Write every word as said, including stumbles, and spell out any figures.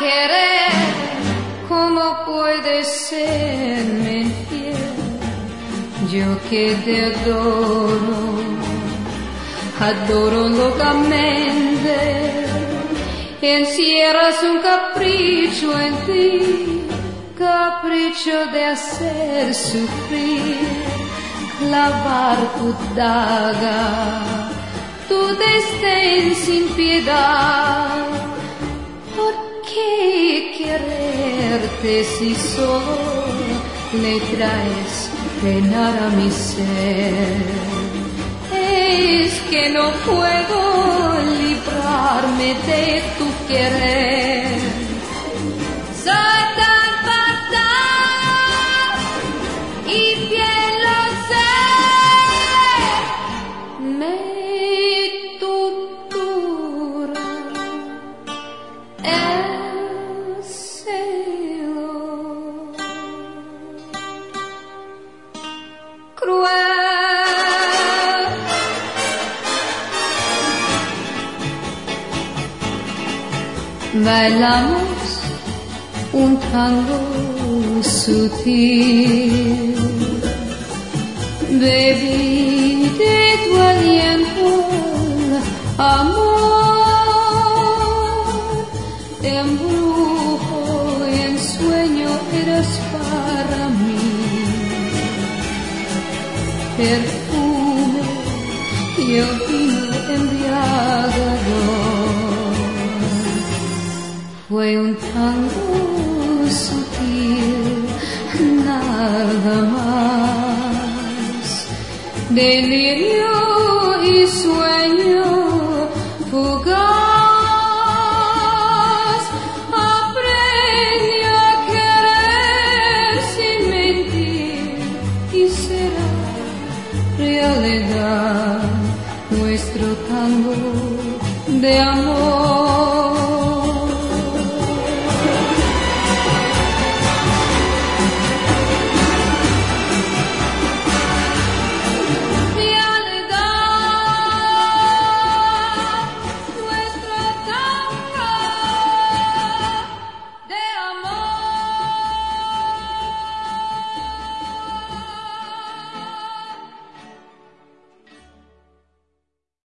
querer, ¿cómo puede serme infiel? Yo que te adoro, adoro locamente, encierras un capricho en ti, capricho de hacer sufrir, clavar tu daga, tu desdén sin piedad. ¿Por qué quererte si solo le traes penar a mi ser? Es que no puedo librarme de tu querer. Soy tan fatal y bien lo sé. Me tortura el celo cruel. Bailamos un tango sutil, bebí de tu aliento, amor, embrujo y ensueño eras para mí, perfume y el vino embriagador. Fue un tango sutil, nada más, delirio y sueño fugaz. Aprendí a querer sin mentir y será realidad nuestro tango de amor.